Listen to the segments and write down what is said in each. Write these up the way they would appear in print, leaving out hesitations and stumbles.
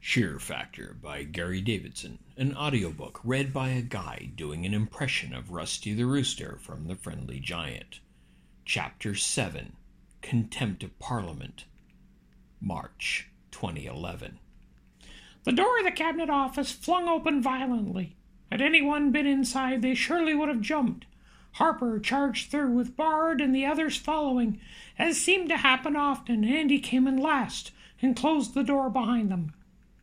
Sheer Factor by Gary Davidson, an audiobook read by a guy doing an impression of Rusty the Rooster from The Friendly Giant. Chapter 7, Contempt of Parliament, March 2011. The door of the Cabinet Office flung open violently. Had anyone been inside, they surely would have jumped. Harper charged through with Bard and the others following. As seemed to happen often, Andy came in last and closed the door behind them.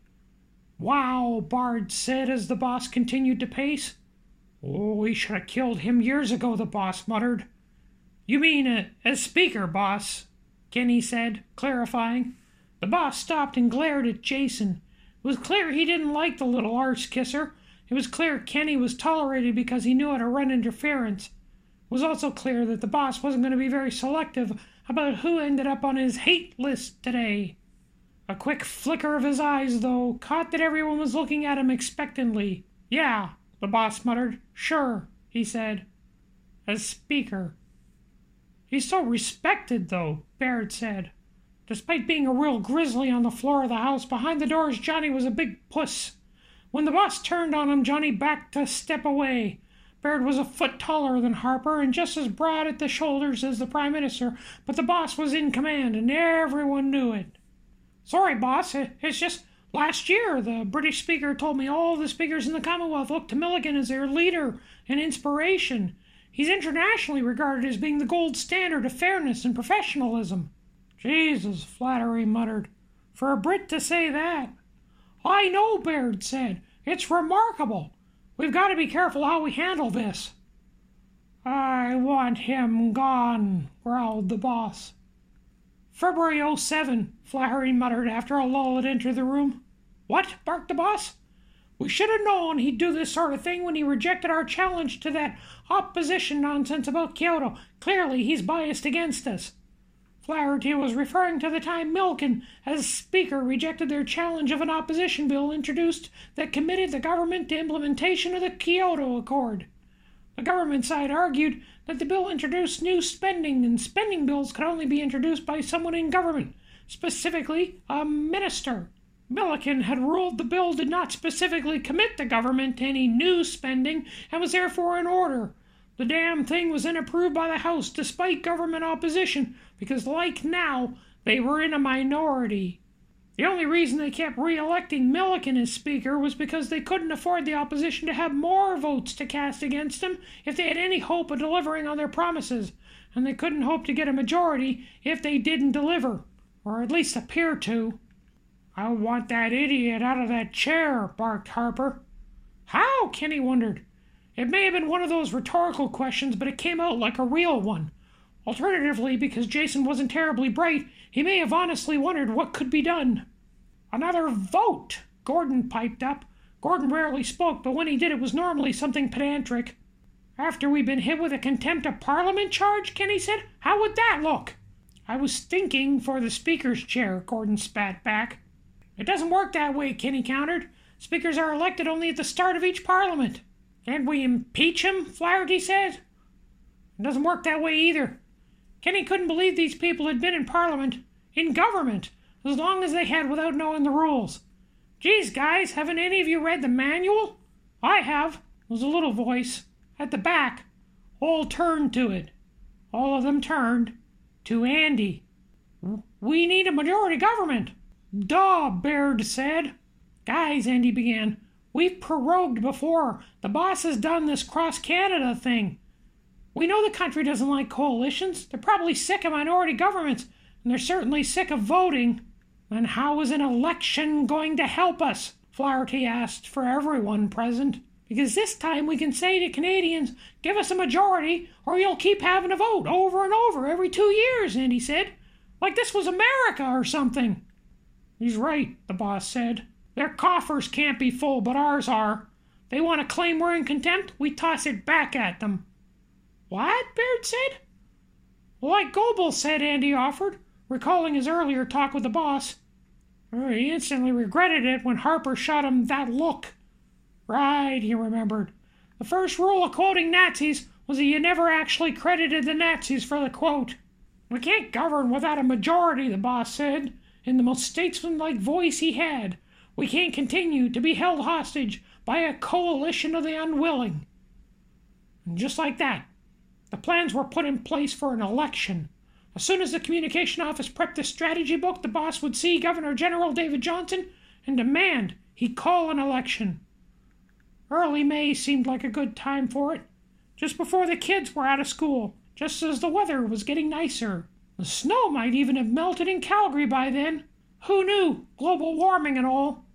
"Wow," Bard said as the boss continued to pace. "Oh, we should have killed him years ago," the boss muttered. "You mean as Speaker, boss," Kenny said, clarifying. The boss stopped and glared at Jason. It was clear he didn't like the little arse-kisser. It was clear Kenny was tolerated because he knew how to run interference. It was also clear that the boss wasn't going to be very selective about who ended up on his hate list today. A quick flicker of his eyes, though, caught that everyone was looking at him expectantly. "Yeah," the boss muttered. "Sure," he said. "As Speaker." "He's so respected, though," Baird said. Despite being a real grizzly on the floor of the house, behind the doors Johnny was a big puss. When the boss turned on him, Johnny backed a step away. Baird was a foot taller than Harper and just as broad at the shoulders as the Prime Minister, but the boss was in command, and everyone knew it. "Sorry, boss, it's just last year the British Speaker told me all the speakers in the Commonwealth looked to Milliken as their leader and inspiration. He's internationally regarded as being the gold standard of fairness and professionalism." "Jesus," Flattery muttered. "For a Brit to say that." "I know," Baird said. "It's remarkable. We've got to be careful how we handle this." "I want him gone," growled the boss. "February 07, Flaherty muttered after a lull had entered the room. "What?" barked the boss. "We should have known he'd do this sort of thing when he rejected our challenge to that opposition nonsense about Kyoto. Clearly he's biased against us." Flaherty was referring to the time Milliken, as Speaker, rejected their challenge of an opposition bill introduced that committed the government to implementation of the Kyoto Accord. The government side argued that the bill introduced new spending, and spending bills could only be introduced by someone in government, specifically a minister. Milliken had ruled the bill did not specifically commit the government to any new spending and was therefore in order. The damn thing was then approved by the House despite government opposition because, like now, they were in a minority. The only reason they kept re-electing Milliken as Speaker was because they couldn't afford the opposition to have more votes to cast against him if they had any hope of delivering on their promises, and they couldn't hope to get a majority if they didn't deliver, or at least appear to. "I want that idiot out of that chair," barked Harper. "How?" Kenny wondered. It may have been one of those rhetorical questions, but it came out like a real one. Alternatively, because Jason wasn't terribly bright, he may have honestly wondered what could be done. "Another vote," Gordon piped up. Gordon rarely spoke, but when he did it was normally something pedantic. "After we've been hit with a contempt of Parliament charge," Kenny said, "how would that look?" "I was thinking for the Speaker's chair," Gordon spat back. "It doesn't work that way," Kenny countered. "Speakers are elected only at the start of each Parliament." "Can't we impeach him?" Flaherty said. "It doesn't work that way either." Kenny couldn't believe these people had been in Parliament, in government, as long as they had without knowing the rules. "Geez, guys, haven't any of you read the manual?" "I have," was a little voice. At the back, all turned to it. All of them turned to Andy. "We need a majority government." "Duh," Baird said. "Guys," Andy began, "we've prorogued before. The boss has done this cross-Canada thing. We know the country doesn't like coalitions. They're probably sick of minority governments, and they're certainly sick of voting." "Then how is an election going to help us?" Flaherty asked for everyone present. "Because this time we can say to Canadians, 'Give us a majority, or you'll keep having to vote over and over every 2 years,'" Andy said. "Like this was America or something." "He's right," the boss said. "Their coffers can't be full, but ours are. They want to claim we're in contempt, we toss it back at them." "What?" Baird said. "Like Goebbels said," Andy offered, recalling his earlier talk with the boss. He instantly regretted it when Harper shot him that look. Right, he remembered. The first rule of quoting Nazis was that you never actually credited the Nazis for the quote. "We can't govern without a majority," the boss said, in the most statesmanlike voice he had. We can't continue to be held hostage by a coalition of the unwilling. And just like that, the plans were put in place for an election. As soon as the communication office prepped a strategy book, the boss would see Governor General David Johnson and demand he call an election. Early May seemed like a good time for it, just before the kids were out of school, just as the weather was getting nicer. The snow might even have melted in Calgary by then. Who knew? Global warming and all.